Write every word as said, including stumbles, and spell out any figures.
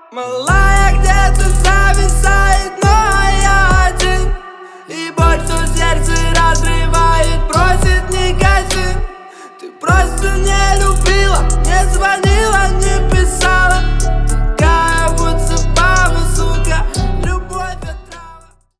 Малая где-то зависает, но я один. И боль, что сердце разрывает, просит не гаси. Ты просто не любила, не звонила, не писала.